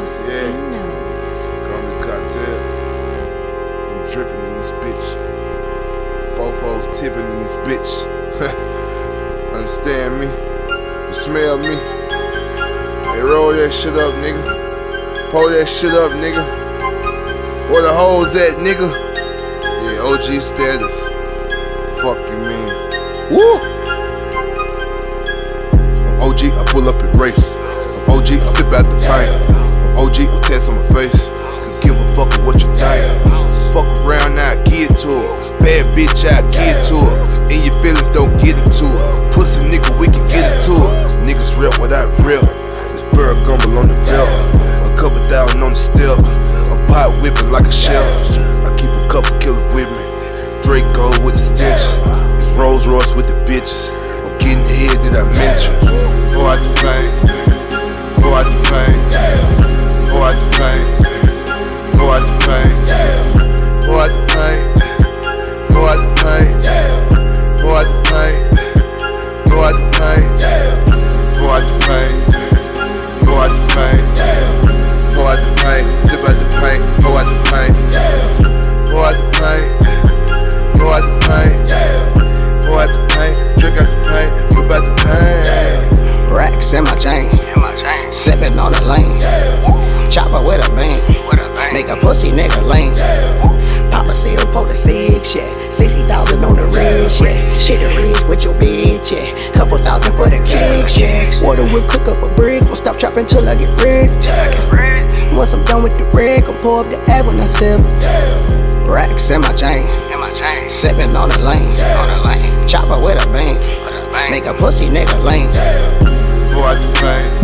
MC Notes. Call me Cartel. I'm dripping in this bitch. Fofo's tipping in this bitch. Understand me? You smell me? Hey, roll that shit up, nigga. Pull that shit up, nigga. Where the hoes at, nigga? Yeah, OG status. Fuck you, man. Woo! I'm OG, I pull up and race. I'm OG, I sip out the paint. I'm OG, I test on my face. Cause give a fuck with what you think. Fuck around, now I get to her. Bad bitch, I get to her. In your feelings, don't get into her. Pussy nigga, we can get into her. Niggas real without real. This fur gumble on the belt. A couple thousand on the step. I'm pot whipping like a shell. I keep a couple killers with me. Draco with the stitches. It's Rolls Royce with the bitches. I'm getting the head that I mentioned. Go out the pain. Go out the pain. Go out the pain. Go out the pain. Go out the pain. Go out the pain. Go out the pain. Go out the pain. Go out the pain. Go out the pain. Go out the pain. Sip out the pain. Go out the pain. Go out the pain. Go out the pain. Go out the pain. Drink out the pain. Whip out the pain. Racks in my chain. Sippin' on the lane. Chopper with a bang. Make a pussy nigga lame. Papa seal, pull the 6, yeah. 60,000 on the wrist, yeah. Hit the wrist with your bitch, yeah. Couple thousand for the kicks, yeah. Water whip, cook up a brick. Won't stop chopping till I get brick. Once I'm done with the rig, I'll pour up the egg when I sip. Racks in my chain. Sippin' on the lane. Chopper with a bang. Make a pussy nigga lame. Go out the pain.